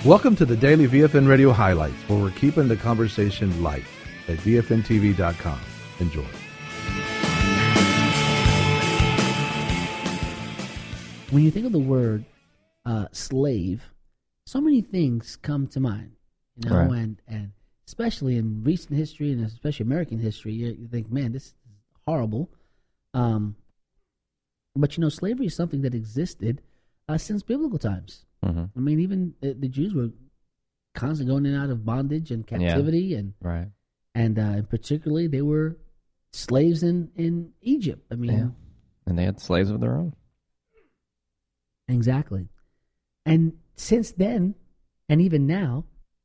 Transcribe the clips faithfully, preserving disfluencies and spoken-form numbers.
Welcome to the Daily V F N Radio Highlights, where we're keeping the conversation light at V F N T V dot com. Enjoy. When you think of the word uh, slave, so many things come to mind, you know, Right. and, and especially in recent history and especially American history, you, you think, man, this is horrible. Um, but, you know, slavery is something that existed uh, since biblical times. Mm-hmm. I mean, even the, the Jews were constantly going in and out of bondage and captivity, Yeah. and Right. and uh, particularly they were slaves in, in Egypt. I mean, Yeah. And they had slaves of their own. exactly. And since then, and even now,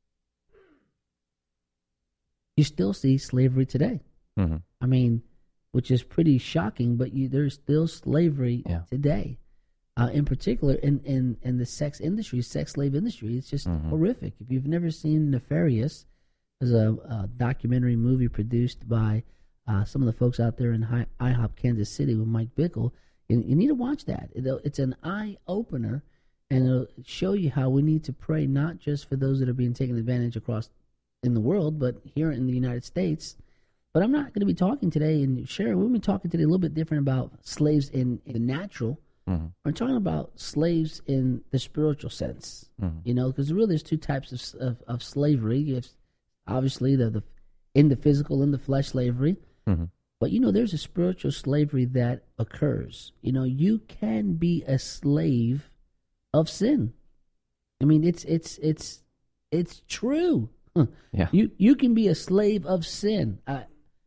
you still see slavery today. Mm-hmm. I mean, which is pretty shocking, but you, there's still slavery Yeah. today. Uh, in particular, in, in, in the sex industry, sex slave industry, it's just Mhm. horrific. If you've never seen Nefarious, there's a, a documentary movie produced by uh, some of the folks out there in Hi- IHOP Kansas City with Mike Bickle. You, you need to watch that. It, it's an eye-opener, and it'll show you how we need to pray not just for those that are being taken advantage across in the world, but here in the United States. But I'm not going to be talking today and sharing. We'll be talking today a little bit different about slaves in, in the natural. Mm-hmm. We're talking about slaves in the spiritual sense, Mhm. you know, because really there's two types of of, of slavery. You have obviously the, the in the physical, in the flesh slavery, Mm-hmm. but you know there's a spiritual slavery that occurs. You know, you can be a slave of sin. I mean, it's it's it's it's true. Huh. Yeah. You you can be a slave of sin. Uh,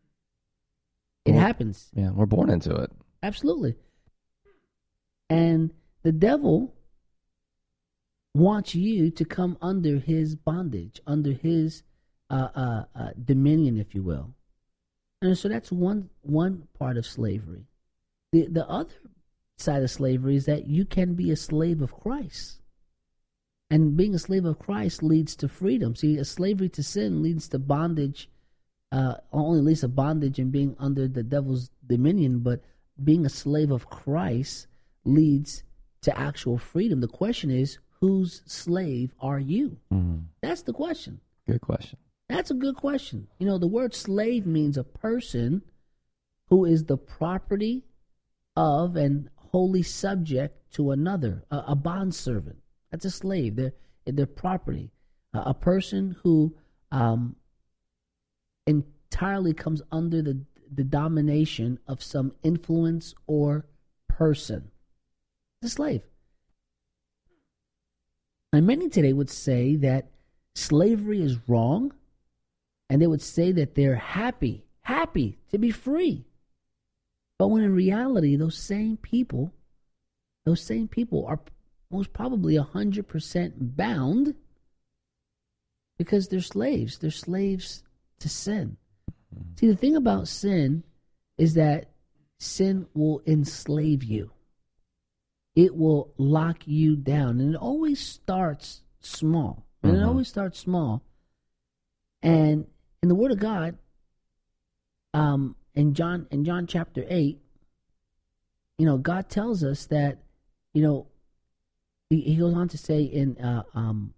it Well, happens. Yeah. We're born into it. Absolutely. And the devil wants you to come under his bondage, under his uh, uh, uh, dominion, if you will. And so that's one one part of slavery. The the other side of slavery is that you can be a slave of Christ. And being a slave of Christ leads to freedom. See, a slavery to sin leads to bondage, uh, only leads to bondage and being under the devil's dominion, but being a slave of Christ leads to actual freedom. The question is, whose slave are you? Mm-hmm. That's the question. Good question. That's a good question. You know, the word slave means a person who is the property of and wholly subject to another, a, a bondservant. That's a slave. They're, they're property. Uh, a person who um, entirely comes under the, the domination of some influence or person. It's a slave. And many today would say that slavery is wrong, and they would say that they're happy, happy to be free. But when in reality, those same people, those same people are most probably one hundred percent bound because they're slaves. They're slaves to sin. See, the thing about sin is that sin will enslave you. It will lock you down. And it always starts small. And Mm-hmm. it always starts small. And in the Word of God, um, in John in John chapter eight, you know, God tells us that, you know, he, he goes on to say in uh, um,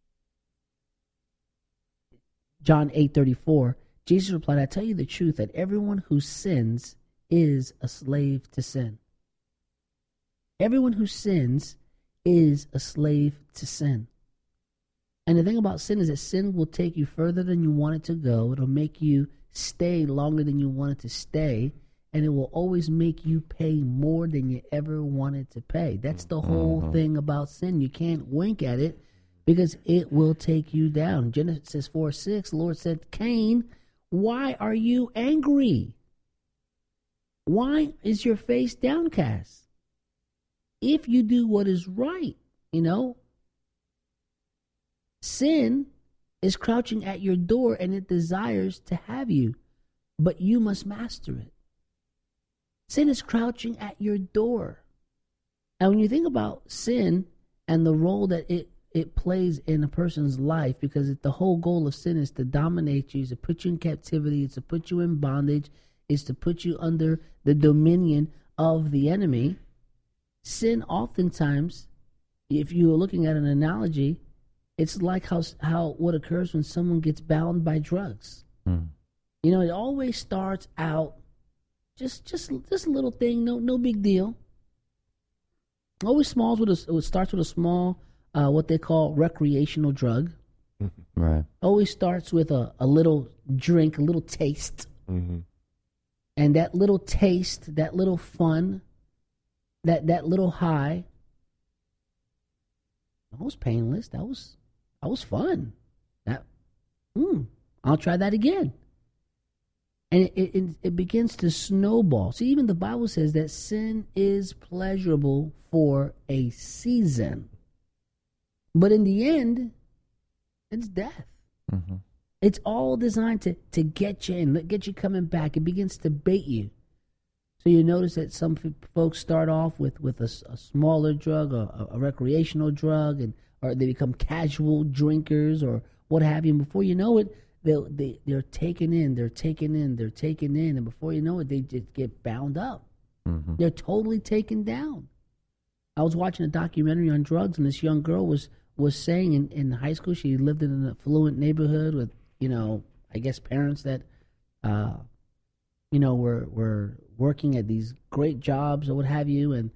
John eight thirty four, Jesus replied, "I tell you the truth that everyone who sins is a slave to sin." Everyone who sins is a slave to sin. And the thing about sin is that sin will take you further than you want it to go. It'll make you stay longer than you wanted to stay. And it will always make you pay more than you ever wanted to pay. That's the whole Mhm. thing about sin. You can't wink at it because it will take you down. Genesis four six, the Lord said, "Cain, why are you angry? Why is your face downcast? If you do what is right," you know, sin is crouching at your door and it desires to have you, but you must master it. Sin is crouching at your door. And when you think about sin and the role that it, it plays in a person's life, because it, the whole goal of sin is to dominate you, is to put you in captivity, it's to put you in bondage, is to put you under the dominion of the enemy. Sin oftentimes, if you are looking at an analogy, it's like how how what occurs when someone gets bound by drugs. Mm. You know, it always starts out just just just a little thing, no no big deal. Always smalls with a, it starts with a small, uh, what they call recreational drug. Right. Always starts with a, a little drink, a little taste. Mm-hmm. And that little taste, that little fun, that that little high, that was painless. That was that was fun. That, mm, I'll try that again. And it, it it begins to snowball. See, even the Bible says that sin is pleasurable for a season, but in the end, it's death. Mm-hmm. It's all designed to, to get you in, get you coming back. It begins to bait you. So you notice that some f- folks start off with, with a, a smaller drug, or a, a recreational drug, and or they become casual drinkers or what have you. And before you know it, they'll, they, they're taken in, they're taken in, they're taken in. And before you know it, they just get bound up. Mm-hmm. They're totally taken down. I was watching a documentary on drugs, and this young girl was, was saying in, in high school, she lived in an affluent neighborhood with, you know, I guess parents that, uh, you know, were were working at these great jobs or what have you, and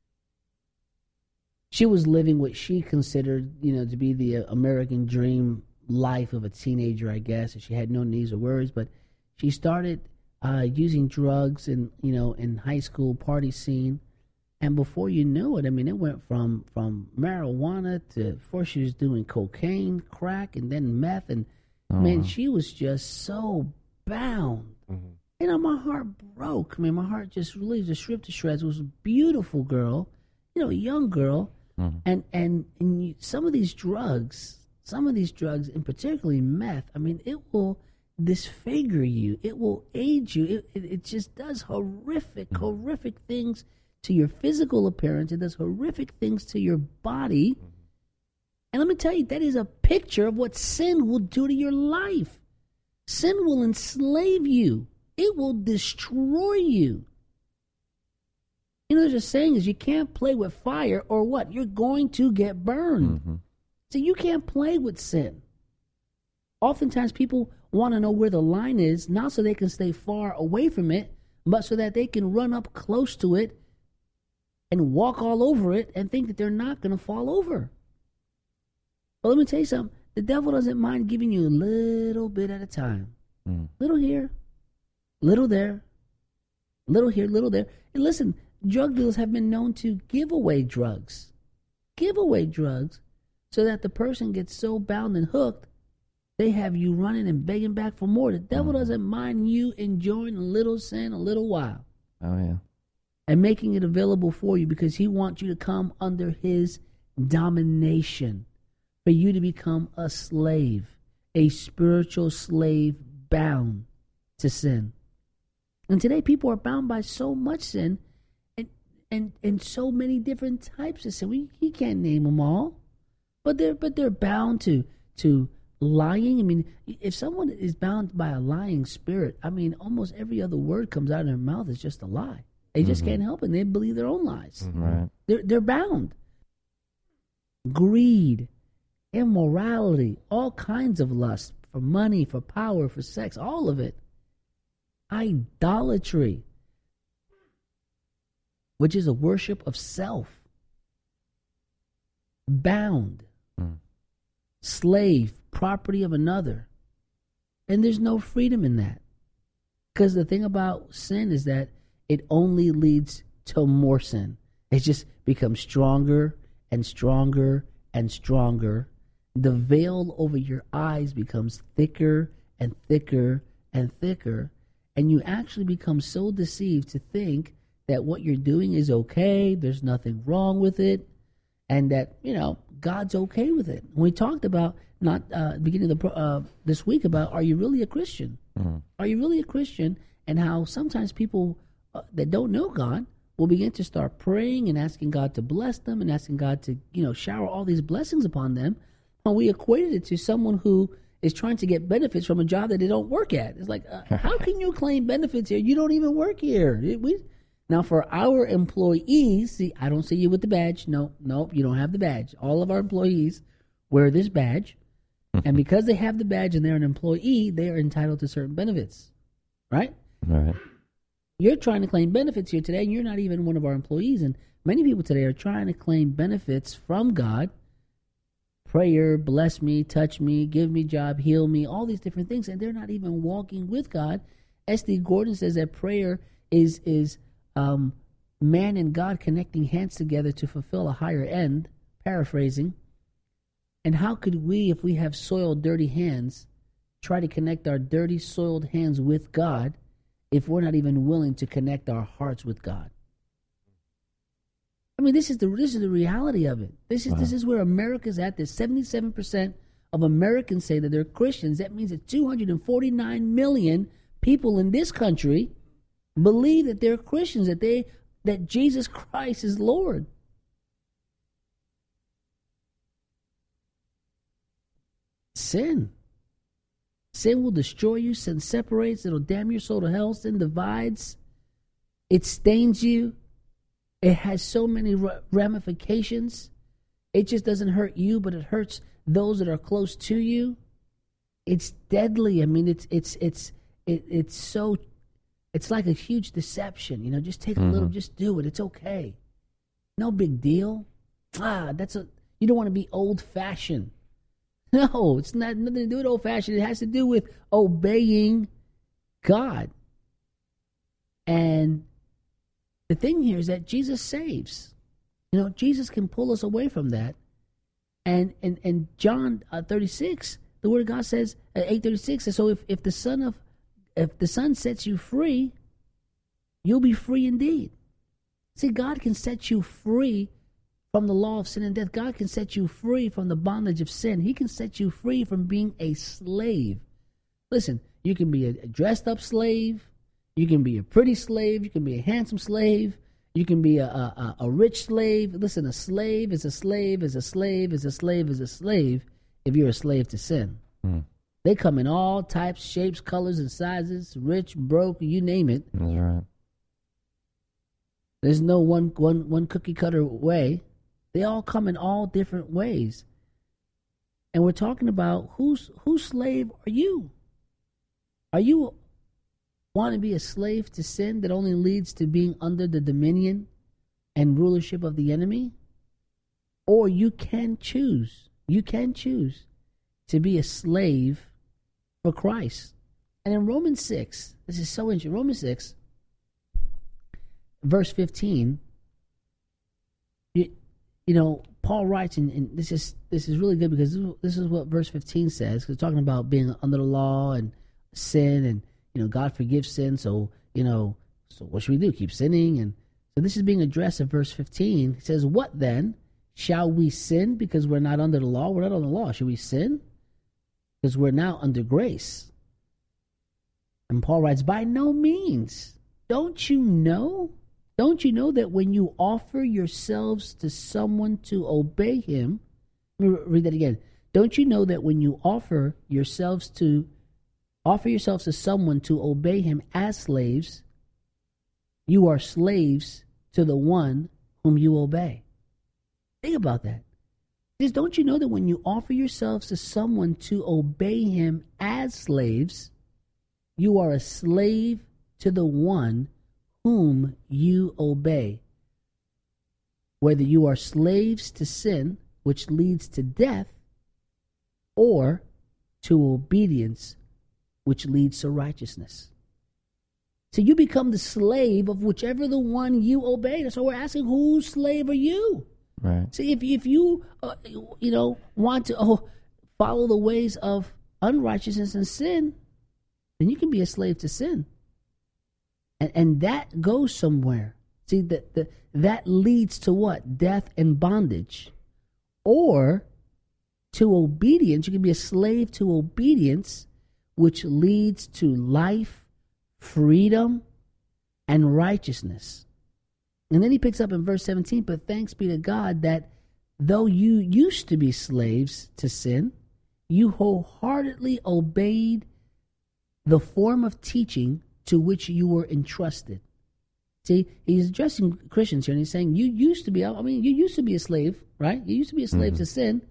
she was living what she considered, you know, to be the American dream life of a teenager, I guess. And she had no needs or worries, but she started uh, using drugs in, you know, in high school party scene, and before you knew it, I mean, it went from from marijuana to first she was doing cocaine, crack, and then meth, and Oh, man, wow. she was just so bound. Mm-hmm. You know, my heart broke. I mean, my heart just really just ripped to shreds. It was a beautiful girl, you know, a young girl. Mhm. And and, and you, some of these drugs, some of these drugs, and particularly meth, I mean, it will disfigure you. It will age you. It, it, it just does horrific, Mm-hmm. horrific things to your physical appearance. It does horrific things to your body. Mm-hmm. And let me tell you, that is a picture of what sin will do to your life. Sin will enslave you. It will destroy you. You know, there's a saying is you can't play with fire or what? You're going to get burned. Mm-hmm. So you can't play with sin. Oftentimes people want to know where the line is, not so they can stay far away from it, but so that they can run up close to it and walk all over it and think that they're not going to fall over. But let me tell you something. The devil doesn't mind giving you a little bit at a time. Mm. Little here, little there, little here, little there. And listen, drug dealers have been known to give away drugs. Give away drugs so that the person gets so bound and hooked, they have you running and begging back for more. The devil Mm. doesn't mind you enjoying a little sin a little while Oh, yeah. and making it available for you because he wants you to come under his domination. For you to become a slave, a spiritual slave bound to sin. And today people are bound by so much sin and and, and so many different types of sin. We you can't name them all. But they're but they're bound to to lying. I mean, if someone is bound by a lying spirit, I mean almost every other word comes out of their mouth is just a lie. They just Mhm. can't help it. They believe their own lies. Mm-hmm. Right. They're they're bound. Greed, immorality, all kinds of lust for money, for power, for sex, all of it. Idolatry, which is a worship of self. Bound, Mm. slave, property of another. And there's no freedom in that. Because the thing about sin is that it only leads to more sin. It just becomes stronger and stronger and stronger. The veil over your eyes becomes thicker and thicker and thicker, and you actually become so deceived to think that what you're doing is okay, there's nothing wrong with it, and that, you know, God's okay with it. We talked about, not uh, beginning of the, uh, this week, about are you really a Christian? Mhm. Are you really a Christian? And how sometimes people uh, that don't know God will begin to start praying and asking God to bless them and asking God to, you know, shower all these blessings upon them. Well, we equated it to someone who is trying to get benefits from a job that they don't work at. It's like, uh, how can you claim benefits here? You don't even work here. It- we, now, for our employees, see, I don't see you with the badge. No, nope, you don't have the badge. All of our employees wear this badge, and because they have the badge and they're an employee, they are entitled to certain benefits, right? Right. You're trying to claim benefits here today, and you're not even one of our employees. And many people today are trying to claim benefits from God. Prayer, bless me, touch me, give me job, heal me, all these different things, and they're not even walking with God. S D Gordon says that prayer is is um, man and God connecting hands together to fulfill a higher end, paraphrasing. And how could we, if we have soiled, dirty hands, try to connect our dirty, soiled hands with God if we're not even willing to connect our hearts with God? I mean, this is the this is the reality of it. This is wow. this is where America's at. There's seventy-seven percent of Americans say that they're Christians. That means that two hundred forty-nine million people in this country believe that they're Christians, that they that Jesus Christ is Lord. Sin. Sin will destroy you. Sin separates. It'll damn your soul to hell. Sin divides. It stains you. It has so many ramifications. It just doesn't hurt you, but it hurts those that are close to you. It's deadly. I mean, it's it's it's it, it's so. It's like a huge deception. You know, just take mm-hmm. a little. Just do it. It's okay. No big deal. Ah, that's a. You don't want to be old-fashioned. No, it's not nothing to do with old-fashioned. It has to do with obeying God. And the thing here is that Jesus saves. You know, Jesus can pull us away from that. And and and John uh, thirty-six, the Word of God says, uh, eight thirty-six says, so if, if the Son of if the Son sets you free, you'll be free indeed. See, God can set you free from the law of sin and death. God can set you free from the bondage of sin. He can set you free from being a slave. Listen, you can be a dressed up slave. You can be a pretty slave. You can be a handsome slave. You can be a, a, a rich slave. Listen, a slave is a slave is a slave is a slave is a slave if you're a slave to sin. Mm. They come in all types, shapes, colors, and sizes, rich, broke, you name it. That's right. There's no one, one, one cookie cutter way. They all come in all different ways. And we're talking about whose whose slave are you? Are you want to be a slave to sin that only leads to being under the dominion and rulership of the enemy? Or you can choose, you can choose to be a slave for Christ. And in Romans six, this is so interesting, Romans six, verse fifteen, you, you know, Paul writes, and, and this is this is really good because this is, this is what verse fifteen says, because it's talking about being under the law and sin, and, you know, God forgives sin, so, you know, so what should we do? Keep sinning? And so this is being addressed in verse fifteen. He says, what then? Shall we sin because we're not under the law? We're not under the law. Should we sin? Because we're now under grace. And Paul writes, by no means. Don't you know? Don't you know that when you offer yourselves to someone to obey him, let me read that again. Don't you know that when you offer yourselves to offer yourselves to someone to obey him as slaves, you are slaves to the one whom you obey? Think about that. Just don't you know that when you offer yourselves to someone to obey him as slaves, you are a slave to the one whom you obey? Whether you are slaves to sin, which leads to death, or to obedience, which leads to righteousness. So you become the slave of whichever the one you obey. So we're asking, whose slave are you? Right. See, if if you uh, you know want to oh, follow the ways of unrighteousness and sin, then you can be a slave to sin, and and that goes somewhere. See, that the that leads to what? Death and bondage, or to obedience. You can be a slave to obedience, which leads to life, freedom, and righteousness. And then he picks up in verse seventeen, but thanks be to God that though you used to be slaves to sin, you wholeheartedly obeyed the form of teaching to which you were entrusted. See, he's addressing Christians here, and he's saying, you used to be, I mean, you used to be a slave, right? You used to be a slave mm-hmm. to sin,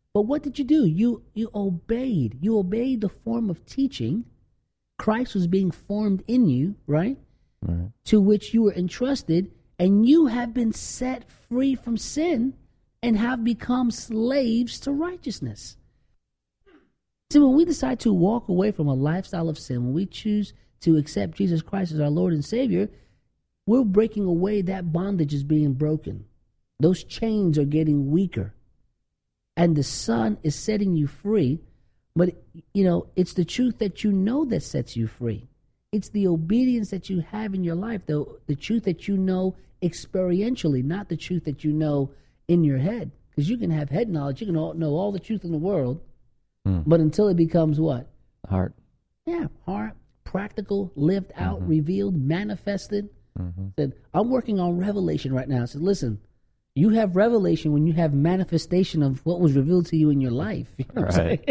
But what did you do? You you obeyed. You obeyed the form of teaching. Christ was being formed in you, right? Right. To which you were entrusted, and you have been set free from sin and have become slaves to righteousness. See, when we decide to walk away from a lifestyle of sin, when we choose to accept Jesus Christ as our Lord and Savior, we're breaking away. That bondage is being broken. Those chains are getting weaker. And the Son is setting you free. But, you know, it's the truth that you know that sets you free. It's the obedience that you have in your life, the, the truth that you know experientially, not the truth that you know in your head. Because you can have head knowledge. You can all, know all the truth in the world. Mm. But until it becomes what? Heart. Yeah, heart, practical, lived out, mm-hmm. revealed, manifested. Mm-hmm. Said, I'm working on revelation right now. I said, listen, you have revelation when you have manifestation of what was revealed to you in your life. You know right.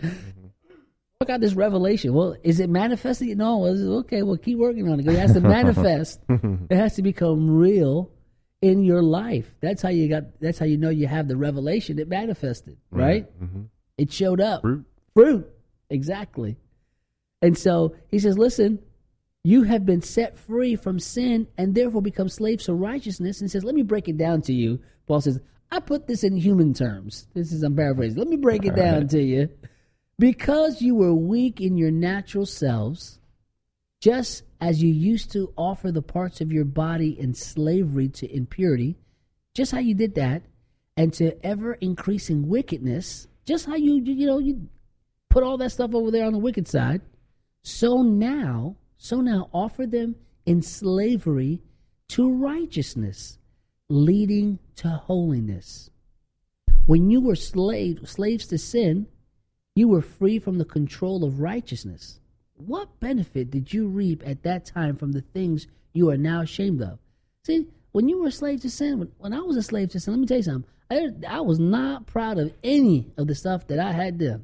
I got this revelation. Well, is it manifested? No. Well, okay, well, keep working on it. It has to manifest. It has to become real in your life. That's how you got. That's how you know you have the revelation. It manifested, right? Mm-hmm. It showed up. Fruit. Fruit. Exactly. And so he says, listen, you have been set free from sin and therefore become slaves to righteousness. And he says, let me break it down to you. Paul says, I put this in human terms. This is, I'm paraphrasing. Let me break it All down right. to you. Because you were weak in your natural selves, just as you used to offer the parts of your body in slavery to impurity, just how you did that, and to ever increasing wickedness, just how you, you know, you put all that stuff over there on the wicked side, so now, so now offer them in slavery to righteousness, leading to holiness. When you were slave, slaves to sin, you were free from the control of righteousness. What benefit did you reap at that time from the things you are now ashamed of? See, when you were a slave to sin, when, when I was a slave to sin, let me tell you something. I, I was not proud of any of the stuff that I had done.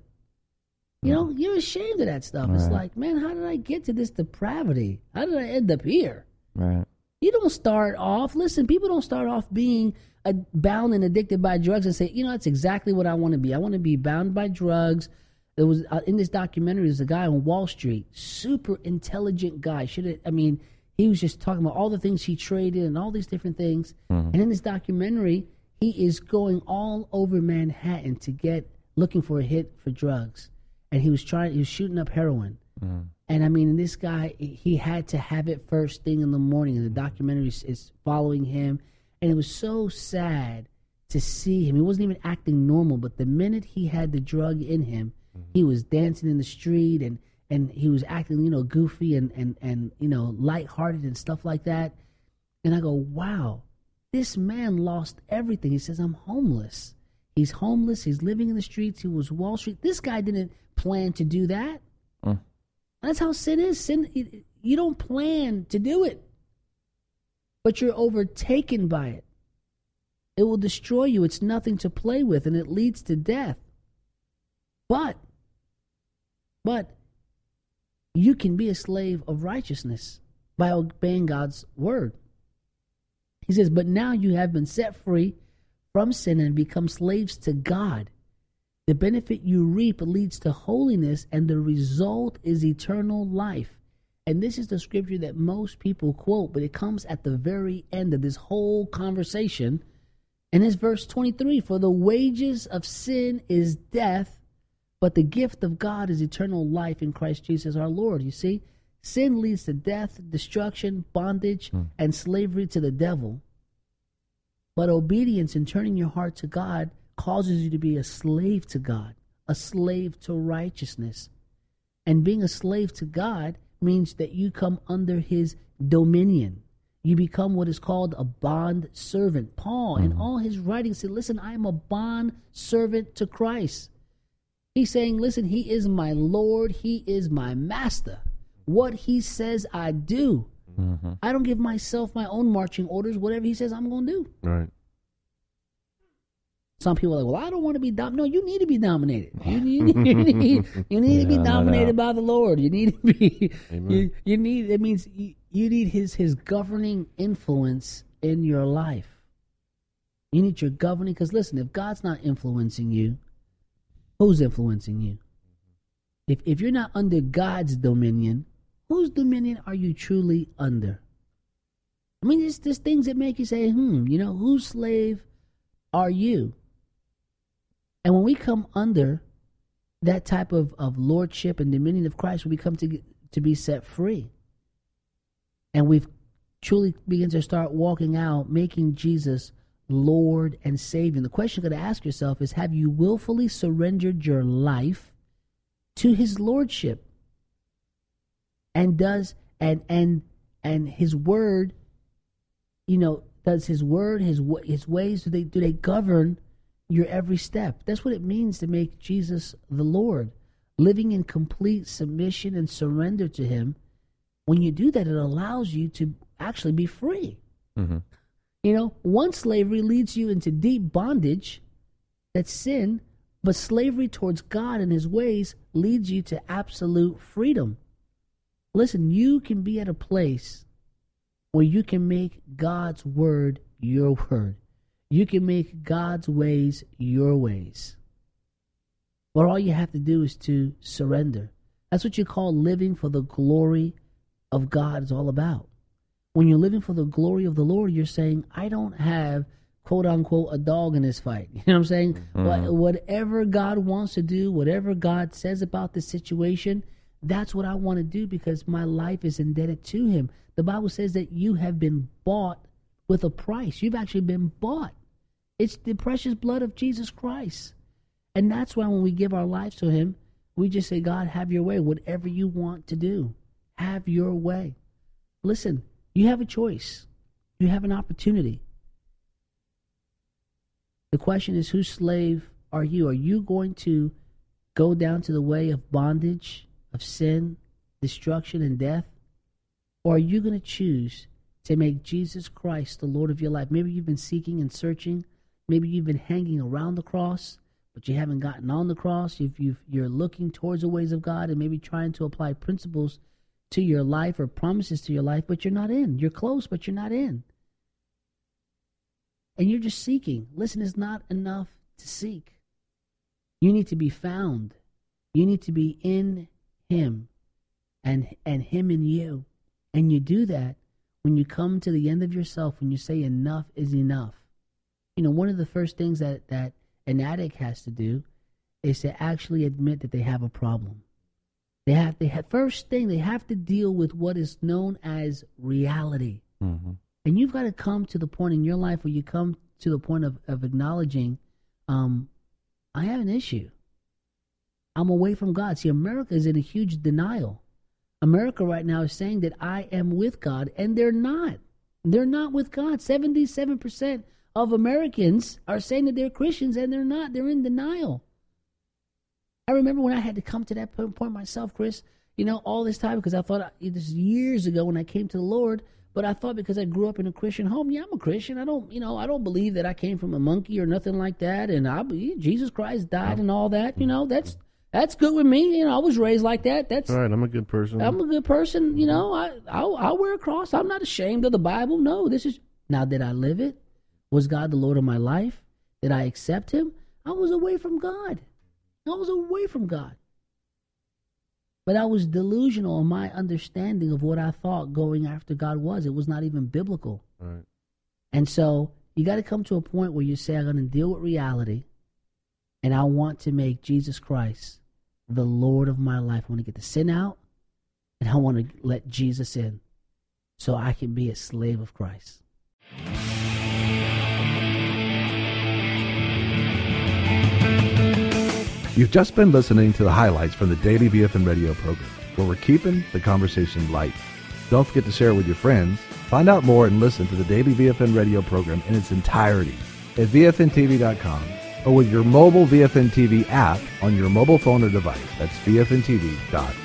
You know, you're ashamed of that stuff. Right. It's like, man, how did I get to this depravity? How did I end up here? Right. You don't start off, listen, people don't start off being uh, bound and addicted by drugs and say, you know, that's exactly what I want to be. I want to be bound by drugs. There was, uh, in this documentary, there's a guy on Wall Street, super intelligent guy. Should have, I mean, he was just talking about all the things he traded and all these different things. Mm-hmm. And in this documentary, he is going all over Manhattan to get, looking for a hit for drugs. And he was trying, he was shooting up heroin. Mm-hmm. And I mean, this guy, he had to have it first thing in the morning. And the documentary is, is following him. And it was so sad to see him. He wasn't even acting normal, but the minute he had the drug in him, mm-hmm. he was dancing in the street and, and he was acting, you know, goofy and, and, and, you know, lighthearted and stuff like that. And I go, wow, this man lost everything. He says, I'm homeless. He's homeless. He's living in the streets. He was Wall Street. This guy didn't plan to do that. Mm. That's how sin is. Sin, you don't plan to do it, but you're overtaken by it. It will destroy you. It's nothing to play with, and it leads to death. But, but you can be a slave of righteousness by obeying God's word. He says, but now you have been set free from sin and become slaves to God. The benefit you reap leads to holiness, and the result is eternal life. And this is the scripture that most people quote, but it comes at the very end of this whole conversation. And it's verse twenty-three, for the wages of sin is death, but the gift of God is eternal life in Christ Jesus our Lord. You see, sin leads to death, destruction, bondage, hmm. and slavery to the devil. But obedience and turning your heart to God causes you to be a slave to God, a slave to righteousness. And being a slave to God means that you come under his dominion. You become what is called a bond servant. Paul, mm-hmm. in all his writings, said, listen, I am a bond servant to Christ. He's saying, listen, he is my Lord. He is my master. What he says, I do. Mm-hmm. I don't give myself my own marching orders. Whatever he says, I'm going to do. Right. Some people are like, well, I don't want to be dominated. No, you need to be dominated. You need, you need, you need yeah, to be dominated by the Lord. You need to be, you, you need, it means you, you need his, his governing influence in your life. You need your governing, because listen, if God's not influencing you, Who's influencing you? If if you're not under God's dominion, whose dominion are you truly under? I mean, there's, there's things that make you say, hmm, you know, whose slave are you? And when we come under that type of, of lordship and dominion of Christ, we come to, to be set free. And we've truly begin to start walking out, making Jesus Lord and Savior. And the question you got to ask yourself is, have you willfully surrendered your life to his lordship? And does and and and his word, you know, does his word, his his ways, do they do they govern your every step? That's what it means to make Jesus the Lord. Living in complete submission and surrender to him. When you do that, it allows you to actually be free. Mm-hmm. You know, one slavery leads you into deep bondage, that's sin, but slavery towards God and his ways leads you to absolute freedom. Listen, you can be at a place where you can make God's word your word. You can make God's ways your ways. But all you have to do is to surrender. That's what you call living for the glory of God is all about. When you're living for the glory of the Lord, you're saying, I don't have, quote unquote, a dog in this fight. You know what I'm saying? Mm-hmm. What, whatever God wants to do, whatever God says about the situation, that's what I want to do because my life is indebted to him. The Bible says that you have been bought with a price. You've actually been bought. It's the precious blood of Jesus Christ. And that's why when we give our lives to him, we just say, God, have your way. Whatever you want to do, have your way. Listen, you have a choice. You have an opportunity. The question is, whose slave are you? Are you going to go down to the way of bondage, of sin, destruction, and death? Or are you going to choose to make Jesus Christ the Lord of your life? Maybe you've been seeking and searching. Maybe you've been hanging around the cross, but you haven't gotten on the cross. You've, you've, you're looking towards the ways of God and maybe trying to apply principles to your life or promises to your life, but you're not in. You're close, but you're not in. And you're just seeking. Listen, it's not enough to seek. You need to be found. You need to be in him and, and him in you. And you do that when you come to the end of yourself, when you say enough is enough. You know, one of the first things that, that an addict has to do is to actually admit that they have a problem. They have, they have, first thing, they have to deal with what is known as reality. Mm-hmm. And you've got to come to the point in your life where you come to the point of, of acknowledging, um, I have an issue. I'm away from God. See, America is in a huge denial. America right now is saying that I am with God, and they're not. They're not with God. seventy-seven percent of Americans are saying that they're Christians, and they're not. They're in denial. I remember when I had to come to that point myself, Chris, you know, all this time, because I thought, this is years ago when I came to the Lord, but I thought because I grew up in a Christian home, yeah, I'm a Christian. I don't, you know, I don't believe that I came from a monkey or nothing like that, and I believe Jesus Christ died and all that, you know, that's that's good with me. You know, I was raised like that. That's all right. I'm a good person. I'm a good person. You know, I I'll, I'll wear a cross. I'm not ashamed of the Bible. No, this is, now did I live it? Was God the Lord of my life? Did I accept him? I was away from God. I was away from God. But I was delusional in my understanding of what I thought going after God was. It was not even biblical. Right. And so you got to come to a point where you say, I'm going to deal with reality, and I want to make Jesus Christ the Lord of my life. I want to get the sin out, and I want to let Jesus in so I can be a slave of Christ. You've just been listening to the highlights from the Daily V F N Radio program, where we're keeping the conversation light. Don't forget to share it with your friends. Find out more and listen to the Daily V F N Radio program in its entirety at V F N T V dot com or with your mobile V F N T V app on your mobile phone or device. That's V F N T V dot com.